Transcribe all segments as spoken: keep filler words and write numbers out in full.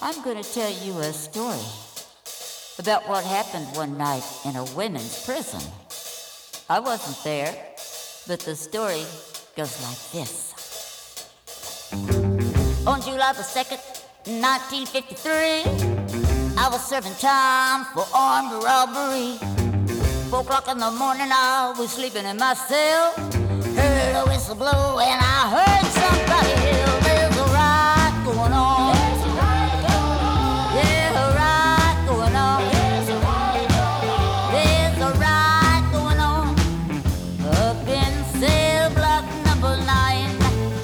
I'm going to tell you a story about what happened one night in a women's prison. I wasn't there, but the story goes like this. On July the second, nineteen fifty-three, I was serving time for armed robbery. Four o'clock in the morning, I was sleeping in my cell. Heard a whistle blow and I heard somebody yell, there's a riot going on. Yeah, a riot going on. There's a riot going on up in cell block number nine.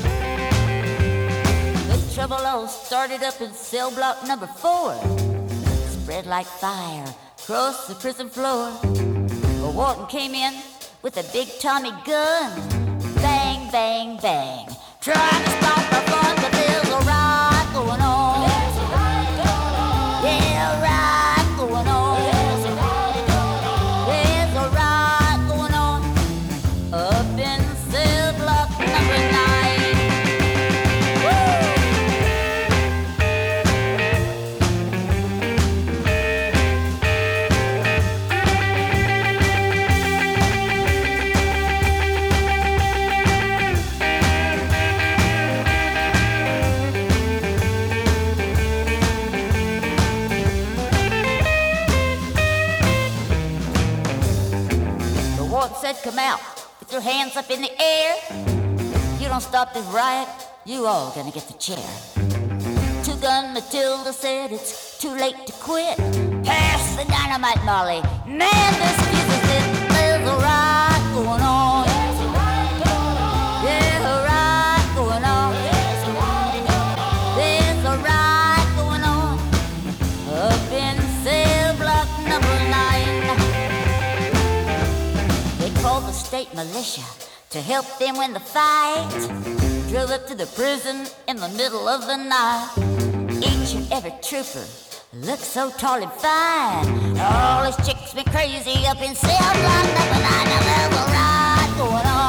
The trouble all started up in cell block number four. Spread like fire across the prison floor. A warden came in with a big Tommy gun. Bang, bang, bang. Trying to stop the fun, but there's a riot going on. There's a riot going on. Yeah, a riot going on. There's a riot going on. There's a riot going on up in cell block number nine. Woo! Said, come out with your hands up in the air. You don't stop this riot, you all gonna get the chair. Two-Gun Matilda said it's too late to quit. Pass the dynamite, Molly. Man, this music is, there's a riot going on. There's a riot going on. Yeah, a riot going on. There's a riot going on. There's a riot going on up in cell block number nine. Called the state militia to help them win the fight. Drove up to the prison in the middle of the night. Each and every trooper looked so tall and fine. All his chicks went crazy up in cell block number nine. Now there's a riot going on.